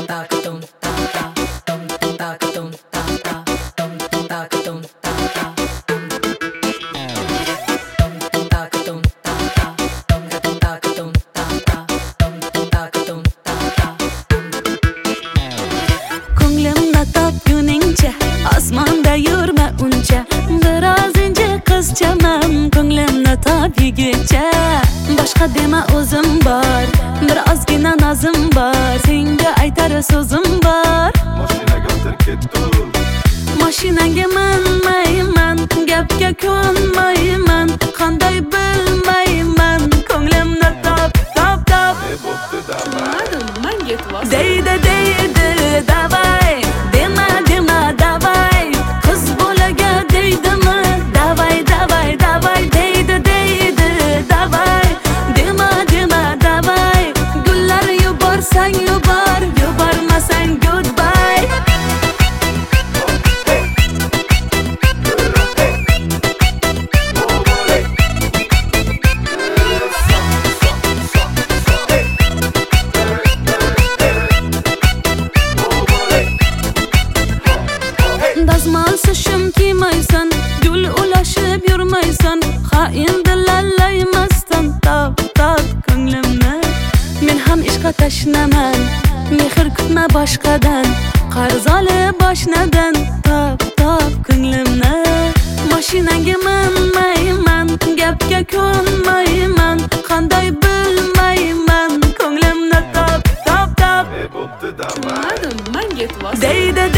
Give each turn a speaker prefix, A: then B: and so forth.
A: Osmonda yurma uncha, biroz inji qizchaman, ko'nglimni topigicha. Boshqa dema o'zim bor, birozgina nozim bor, senga aytar so'zim bor.
B: Mashinaga o'tir ketdi.
A: Mashinangga minmayman, gapga ko'nmayman, qanday bilmayman, ko'nglimni top.
B: Bo'pti davay.
A: Men yetvas. Deydi davay, dema davay. Qiz bolaga deydimi, davay deydi davay. Dema davay. Gullar yuborsang yubor, yubormasang goodbye. Dazmalsiz shim kiymaysan, gul ulashib yurmaysan, xoin dilalaymasdan top ko'nglimni. Men ham ishqa tashnaman, mehr kutma boshqadan, qarz olib boshnadan top ko'nglimni. Mashinangga minmayman, gapga ko'nmayman, qanday bilmayman, ko'nglimni top.
B: Bo'pti davay.
A: Men yetvas. Deydi